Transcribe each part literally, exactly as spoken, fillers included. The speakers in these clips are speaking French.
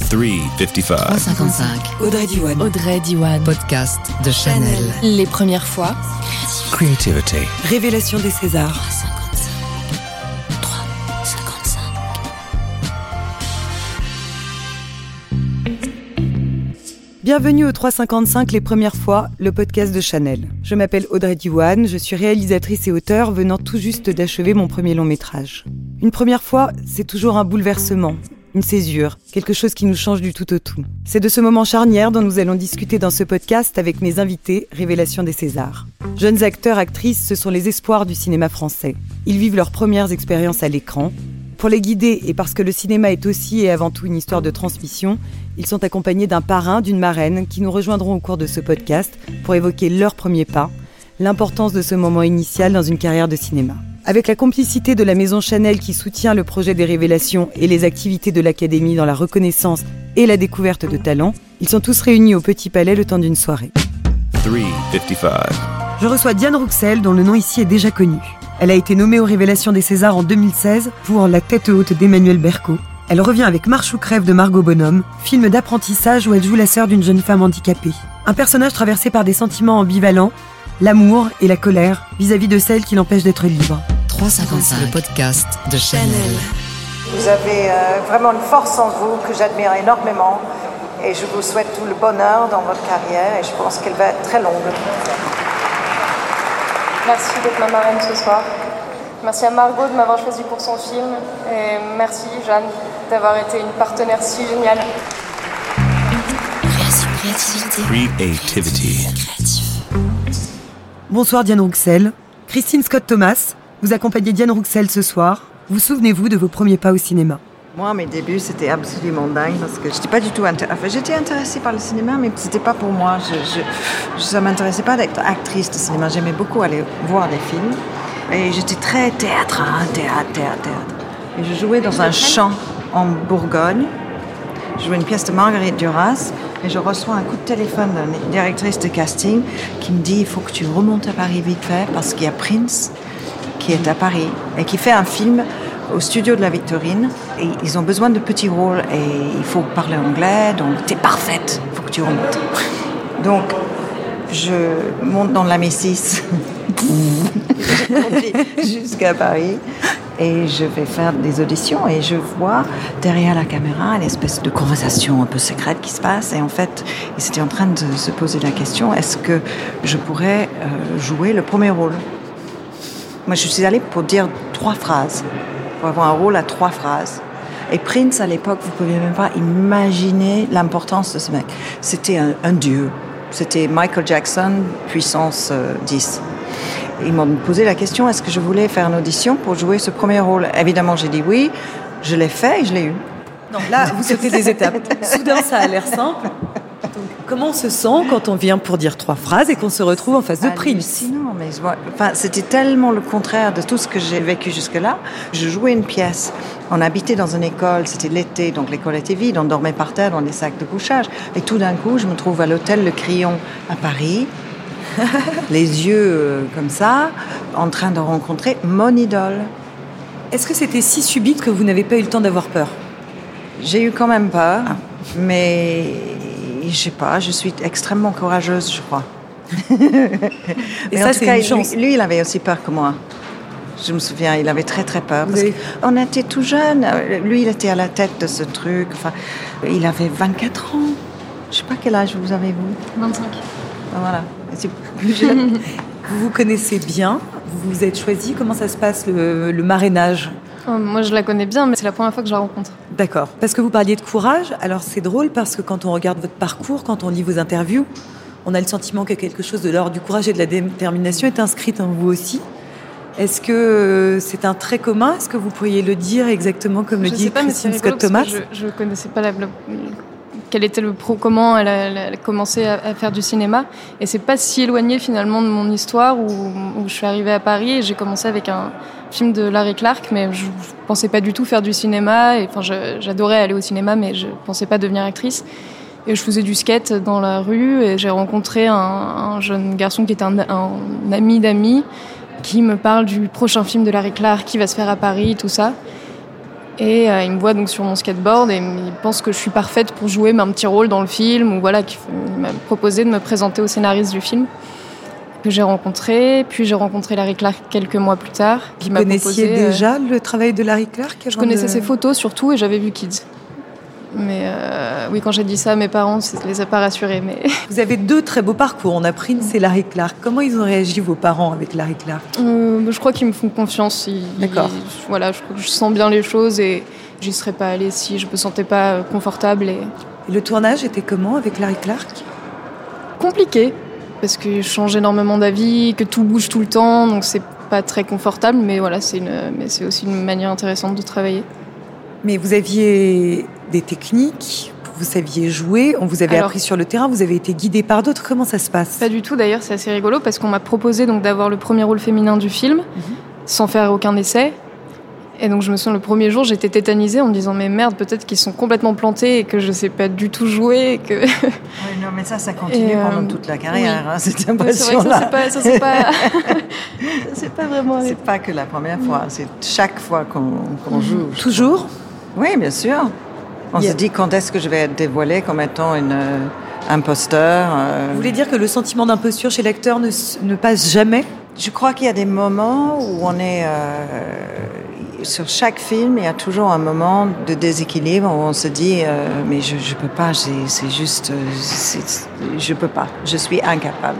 trois cinquante-cinq. trois cinquante-cinq. Audrey Diwan. Audrey Diwan. Podcast de Chanel. Les premières fois. Creativity. Révélation des Césars. trois cinquante-cinq. Bienvenue au trois cinquante-cinq, les premières fois, le podcast de Chanel. Je m'appelle Audrey Diwan, je suis réalisatrice et auteure venant tout juste d'achever mon premier long métrage. Une première fois, c'est toujours un bouleversement, une césure, quelque chose qui nous change du tout au tout. C'est de ce moment charnière dont nous allons discuter dans ce podcast avec mes invités, Révélation des Césars. Jeunes acteurs, actrices, ce sont les espoirs du cinéma français. Ils vivent leurs premières expériences à l'écran. Pour les guider, et parce que le cinéma est aussi et avant tout une histoire de transmission, ils sont accompagnés d'un parrain, d'une marraine, qui nous rejoindront au cours de ce podcast pour évoquer leurs premiers pas, l'importance de ce moment initial dans une carrière de cinéma. Avec la complicité de la maison Chanel qui soutient le projet des révélations et les activités de l'Académie dans la reconnaissance et la découverte de talents, ils sont tous réunis au Petit Palais le temps d'une soirée. trois cinquante-cinq. Je reçois Diane Rouxel, dont le nom ici est déjà connu. Elle a été nommée aux Révélations des Césars en deux mille seize pour La tête haute d'Emmanuel Berco. Elle revient avec Marche ou crève de Margot Bonhomme, film d'apprentissage où elle joue la sœur d'une jeune femme handicapée. Un personnage traversé par des sentiments ambivalents, l'amour et la colère vis-à-vis de celle qui l'empêche d'être libre. trois cinquante-cinq. Le podcast de Chanel. Vous avez euh, vraiment une force en vous que j'admire énormément et je vous souhaite tout le bonheur dans votre carrière et je pense qu'elle va être très longue. Merci d'être ma marraine ce soir. Merci à Margot de m'avoir choisi pour son film et merci Jeanne d'avoir été une partenaire si géniale. Créativité. Creativity. Bonsoir Diane Rouxel. Christine Scott-Thomas, vous accompagnez Diane Rouxel ce soir. Vous souvenez-vous de vos premiers pas au cinéma ? Moi, mes débuts, c'était absolument dingue parce que j'étais pas du tout intéressée. Enfin, j'étais intéressée par le cinéma, mais c'était pas pour moi. Je, je, ça m'intéressait pas d'être actrice de cinéma. J'aimais beaucoup aller voir des films. Et j'étais très théâtre, hein, théâtre, théâtre, théâtre. Et je jouais dans un champ en Bourgogne. Je jouais une pièce de Marguerite Duras. Et je reçois un coup de téléphone d'une directrice de casting qui me dit « Il faut que tu remontes à Paris vite fait parce qu'il y a Prince qui est à Paris et qui fait un film au studio de la Victorine. Et ils ont besoin de petits rôles et il faut parler anglais, donc t'es parfaite, il faut que tu remontes. » Donc, je monte dans la Métis jusqu'à Paris et je vais faire des auditions et je vois derrière la caméra une espèce de conversation un peu secrète qui se passe et en fait, ils étaient en train de se poser la question, est-ce que je pourrais euh, jouer le premier rôle ? Moi, je suis allée pour dire trois phrases, pour avoir un rôle à trois phrases. Et Prince, à l'époque, vous ne pouviez même pas imaginer l'importance de ce mec. C'était un, un dieu. C'était Michael Jackson, puissance euh, dix. Ils m'ont posé la question, est-ce que je voulais faire une audition pour jouer ce premier rôle ? Évidemment, j'ai dit oui. Je l'ai fait et je l'ai eu. Non, là, vous sautez des étapes. Soudain, ça a l'air simple. Donc, comment on se sent quand on vient pour dire trois phrases et qu'on se retrouve en face de Prince ? Sinon, mais enfin, c'était tellement le contraire de tout ce que j'ai vécu jusque-là. Je jouais une pièce. On habitait dans une école, c'était l'été, donc l'école était vide. On dormait par terre dans des sacs de couchage. Et tout d'un coup, je me trouve à l'hôtel Le Crillon à Paris, les yeux euh, comme ça, en train de rencontrer mon idole. Est-ce que c'était si subite que vous n'avez pas eu le temps d'avoir peur ? J'ai eu quand même peur, ah. mais je sais pas, je suis extrêmement courageuse, je crois. Et ça, c'est cas, une chance. Lui, lui, il avait aussi peur que moi. Je me souviens, il avait très très peur. Parce avez... qu'on était tout jeunes. Lui, il était à la tête de ce truc. Enfin, il avait vingt-quatre ans. Je sais pas quel âge vous avez, vous ? vingt-cinq. Ah, voilà, c'est plus jeune. Vous vous connaissez bien, vous vous êtes choisi. Comment ça se passe, le, le marrainage ? Moi, je la connais bien, mais c'est la première fois que je la rencontre. D'accord. Parce que vous parliez de courage. Alors, c'est drôle parce que quand on regarde votre parcours, quand on lit vos interviews, on a le sentiment que quelque chose de l'ordre du courage et de la détermination est inscrite en vous aussi. Est-ce que c'est un trait commun ? Est-ce que vous pourriez le dire exactement comme le je dit pas, Christine Scott-Thomas ? Je ne connaissais pas la, la, quel était le pro, comment elle a, elle a commencé à, à faire du cinéma. Et c'est pas si éloigné finalement de mon histoire où, où je suis arrivée à Paris et j'ai commencé avec un film de Larry Clark, mais je pensais pas du tout faire du cinéma. Et, enfin, je, j'adorais aller au cinéma, mais je pensais pas devenir actrice. Et je faisais du skate dans la rue et j'ai rencontré un, un jeune garçon qui était un, un ami d'amis qui me parle du prochain film de Larry Clark qui va se faire à Paris, tout ça. Et euh, il me voit donc sur mon skateboard et il pense que je suis parfaite pour jouer un petit rôle dans le film. Ou voilà, il m'a proposé de me présenter au scénariste du film que j'ai rencontré. Puis j'ai rencontré Larry Clark quelques mois plus tard. Qui Vous connaissiez proposé, déjà euh... le travail de Larry Clark? Je connaissais de... ses photos surtout et j'avais vu Kids. Mais euh, oui, quand j'ai dit ça à mes parents, ça ne les a pas rassurés. Mais... Vous avez deux très beaux parcours. On a Prince et Larry Clark. Comment ils ont réagi, vos parents, avec Larry Clark? euh, Je crois qu'ils me font confiance. Ils, D'accord. Ils, voilà, je, je sens bien les choses et j'y serais pas allée si je me sentais pas confortable. Et... et le tournage était comment avec Larry Clark? Compliqué, parce que je change énormément d'avis, que tout bouge tout le temps, donc c'est pas très confortable. Mais voilà, c'est, une, mais c'est aussi une manière intéressante de travailler. Mais vous aviez des techniques, vous saviez jouer, on vous avait Alors, appris sur le terrain, vous avez été guidé par d'autres. Comment ça se passe? Pas du tout, d'ailleurs, c'est assez rigolo parce qu'on m'a proposé donc d'avoir le premier rôle féminin du film, mm-hmm. sans faire aucun essai. Et donc je me souviens, le premier jour, j'étais tétanisée en me disant mais merde, peut-être qu'ils sont complètement plantés et que je sais pas du tout jouer. Et que... oui, non, mais ça, ça continue et pendant euh, toute la carrière, oui. hein, cette impression-là. Oui, c'est vrai que ça, c'est pas, ça, c'est pas, c'est pas vraiment. C'est pas que la première fois, c'est chaque fois qu'on, qu'on joue. Toujours? Oui, bien sûr. On yeah. se dit quand est-ce que je vais être dévoilée comme étant une euh, imposteur. Euh... Vous voulez dire que le sentiment d'imposture chez l'acteur ne, ne passe jamais? Je crois qu'il y a des moments où on est... Euh, sur chaque film, il y a toujours un moment de déséquilibre où on se dit euh, mais je ne peux pas, c'est, c'est juste... C'est, je ne peux pas, je suis incapable.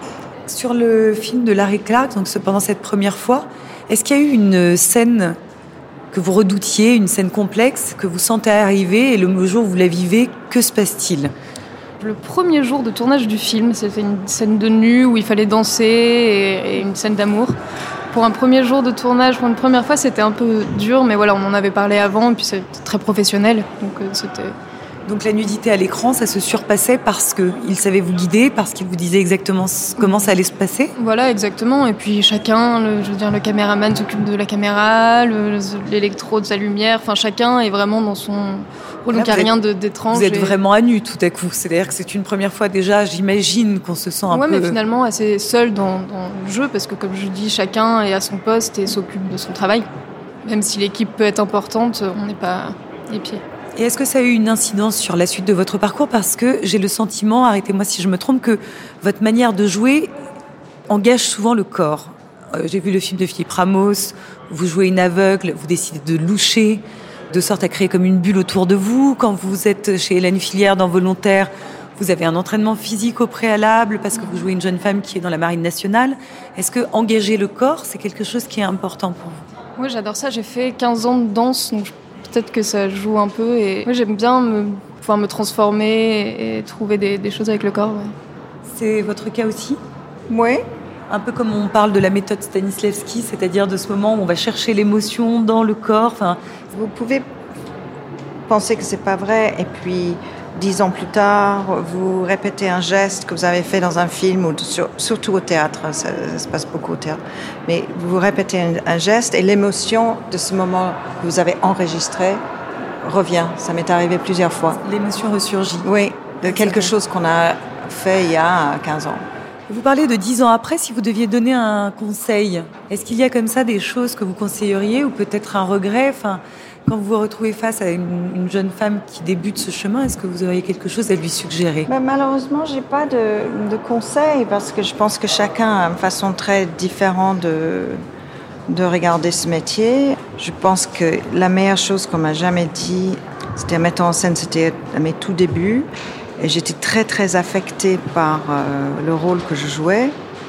Sur le film de Larry Clark, donc pendant cette première fois, est-ce qu'il y a eu une scène que vous redoutiez, une scène complexe, que vous sentez arriver, et le jour où vous la vivez, que se passe-t-il? Le premier jour de tournage du film, c'était une scène de nu où il fallait danser et, et une scène d'amour. Pour un premier jour de tournage, pour une première fois, c'était un peu dur, mais voilà, on en avait parlé avant, et puis c'était très professionnel, donc euh, c'était... Donc la nudité à l'écran, ça se surpassait parce qu'il savait vous guider, parce qu'il vous disait exactement comment ça allait se passer? Voilà, exactement. Et puis chacun, le, je veux dire, le caméraman s'occupe de la caméra, le, l'électro de sa lumière. Enfin, chacun est vraiment dans son rôle. Donc il n'y a rien de, d'étrange. Vous êtes et... vraiment à nu tout à coup. C'est-à-dire que c'est une première fois déjà, j'imagine, qu'on se sent un ouais, peu... Ouais, mais finalement assez seul dans, dans le jeu, parce que comme je dis, chacun est à son poste et s'occupe de son travail. Même si l'équipe peut être importante, on n'est pas les pieds. Et est-ce que ça a eu une incidence sur la suite de votre parcours? Parce que j'ai le sentiment, arrêtez-moi si je me trompe, que votre manière de jouer engage souvent le corps. Euh, j'ai vu le film de Philippe Ramos, vous jouez une aveugle, vous décidez de loucher, de sorte à créer comme une bulle autour de vous. Quand vous êtes chez Hélène Filière dans Volontaire, vous avez un entraînement physique au préalable parce que vous jouez une jeune femme qui est dans la Marine nationale. Est-ce que engager le corps, c'est quelque chose qui est important pour vous? Oui, j'adore ça. J'ai fait quinze ans de danse, donc peut-être que ça joue un peu. Et moi, j'aime bien me, pouvoir me transformer et, et trouver des, des choses avec le corps. Ouais. C'est votre cas aussi? Oui. Un peu comme on parle de la méthode Stanislavski, c'est-à-dire de ce moment où on va chercher l'émotion dans le corps. Enfin, vous pouvez penser que c'est pas vrai, et puis dix ans plus tard, vous répétez un geste que vous avez fait dans un film, ou sur, surtout au théâtre, ça, ça se passe beaucoup au théâtre, mais vous répétez un, un geste et l'émotion de ce moment que vous avez enregistré revient. Ça m'est arrivé plusieurs fois. L'émotion ressurgit. Oui, de quelque chose qu'on a fait il y a quinze ans. Vous parlez de dix ans après, si vous deviez donner un conseil, est-ce qu'il y a comme ça des choses que vous conseilleriez, ou peut-être un regret? Enfin, quand vous vous retrouvez face à une, une jeune femme qui débute ce chemin, est-ce que vous auriez quelque chose à lui suggérer? Ben, malheureusement, j'ai pas de, de conseils, parce que je pense que chacun a une façon très différente de, de regarder ce métier. Je pense que la meilleure chose qu'on m'a jamais dit, c'était un metteur en scène, c'était à mes tout débuts. Et j'étais très, très affectée par euh, le rôle que je jouais.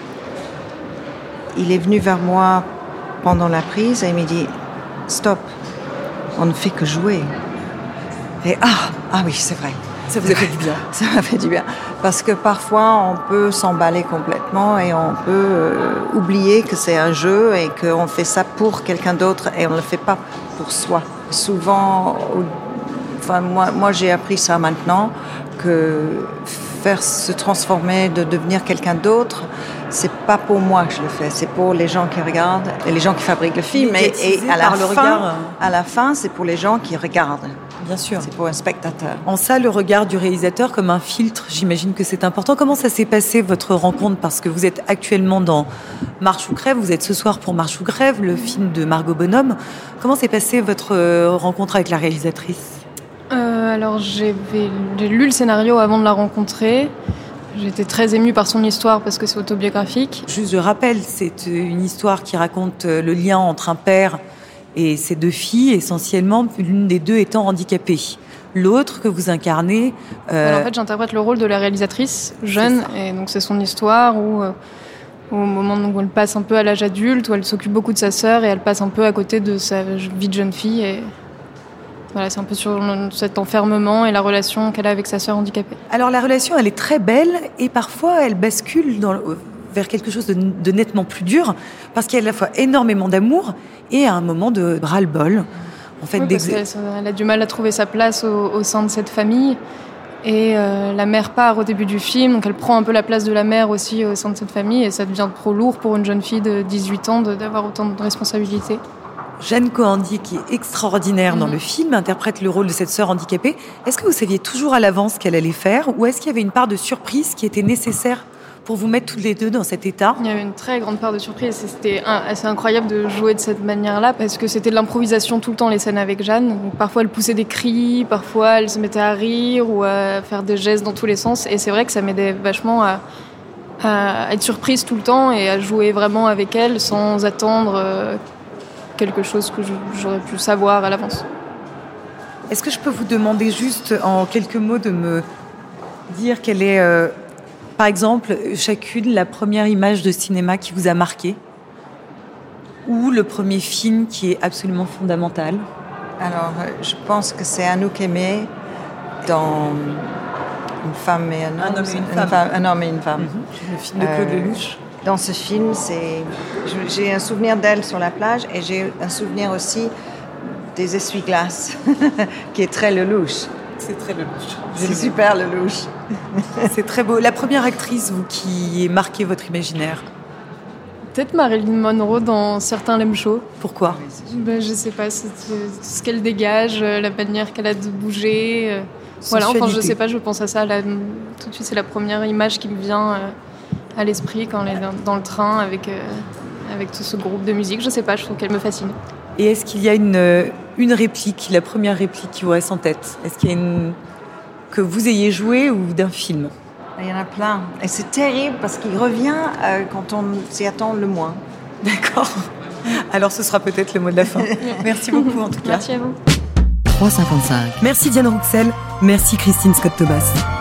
Il est venu vers moi pendant la prise et il m'a dit « Stop, on ne fait que jouer. » Et ah, ah oui, c'est vrai. Ça vous a fait du bien. Ça m'a fait du bien. Parce que parfois, on peut s'emballer complètement et on peut euh, oublier que c'est un jeu et qu'on fait ça pour quelqu'un d'autre et on ne le fait pas pour soi. Souvent, au, enfin, moi, moi, j'ai appris ça maintenant, que faire se transformer, de devenir quelqu'un d'autre, c'est pas pour moi que je le fais, c'est pour les gens qui regardent et les gens qui fabriquent le film. Et, et à, la fin, à la fin, c'est pour les gens qui regardent. Bien sûr. C'est pour un spectateur. En ça, le regard du réalisateur comme un filtre, j'imagine que c'est important. Comment ça s'est passé, votre rencontre ? Parce que vous êtes actuellement dans Marche ou crève, vous êtes ce soir pour Marche ou crève, le film de Margot Bonhomme. Comment s'est passée votre rencontre avec la réalisatrice ? euh, Alors, j'ai, j'ai lu le scénario avant de la rencontrer. J'étais très émue par son histoire parce que c'est autobiographique. Juste, je rappelle, c'est une histoire qui raconte le lien entre un père et ses deux filles, essentiellement, l'une des deux étant handicapée. L'autre que vous incarnez... Euh... Alors, en fait, j'interprète le rôle de la réalisatrice, jeune, et donc c'est son histoire où, euh, au moment où elle passe un peu à l'âge adulte, où elle s'occupe beaucoup de sa sœur et elle passe un peu à côté de sa vie de jeune fille. Et voilà, c'est un peu sur cet enfermement et la relation qu'elle a avec sa sœur handicapée. Alors, la relation, elle est très belle et parfois, elle bascule dans le... vers quelque chose de, de nettement plus dur, parce qu'il y a à la fois énormément d'amour et un moment de ras-le-bol. En fait, oui, parce qu'elle elle a du mal à trouver sa place au, au sein de cette famille. Et euh, la mère part au début du film, donc elle prend un peu la place de la mère aussi au sein de cette famille, et ça devient trop lourd pour une jeune fille de dix-huit ans de, d'avoir autant de responsabilités. Jeanne Coandi, qui est extraordinaire mmh. dans le film, interprète le rôle de cette sœur handicapée. Est-ce que vous saviez toujours à l'avance qu'elle allait faire, ou est-ce qu'il y avait une part de surprise qui était nécessaire pour vous mettre toutes les deux dans cet état? Il y avait une très grande part de surprise. C'était assez incroyable de jouer de cette manière-là, parce que c'était de l'improvisation tout le temps, les scènes avec Jeanne. Donc, parfois, elle poussait des cris, parfois, elle se mettait à rire ou à faire des gestes dans tous les sens. Et c'est vrai que ça m'aidait vachement à, à être surprise tout le temps et à jouer vraiment avec elle sans attendre quelque chose que j'aurais pu savoir à l'avance. Est-ce que je peux vous demander juste en quelques mots de me dire quelle est... Euh... Par exemple, chacune, la première image de cinéma qui vous a marqué, ou le premier film qui est absolument fondamental? Alors, je pense que c'est Anouk Aimée dans Une femme et un homme. Un homme et une, une femme. femme. Un homme et une femme. Mm-hmm. Le film de Claude euh, Lelouch. Dans ce film, c'est... j'ai un souvenir d'elle sur la plage et j'ai un souvenir aussi des essuie-glaces, qui est très Lelouch. C'est très Lelouch. C'est super Lelouch. C'est très beau. La première actrice, vous, qui ait marqué votre imaginaire? Peut-être Marilyn Monroe dans certains Lem Show. Pourquoi? ben, Je sais pas, c'est ce qu'elle dégage, la manière qu'elle a de bouger. Voilà, enfin je sais pas, je pense à ça. Là, tout de suite, c'est la première image qui me vient à l'esprit quand elle est dans le train avec, avec tout ce groupe de musique. Je sais pas, je trouve qu'elle me fascine. Et est-ce qu'il y a une, une réplique, la première réplique qui vous reste en tête? Est-ce qu'il y a une... que vous ayez joué ou d'un film? Il y en a plein. Et c'est terrible parce qu'il revient euh, quand on s'y attend le moins. D'accord. Alors ce sera peut-être le mot de la fin. Merci beaucoup en tout cas. Merci à vous. trois cinquante-cinq. Merci Diane Rouxel. Merci Christine Scott-Thomas.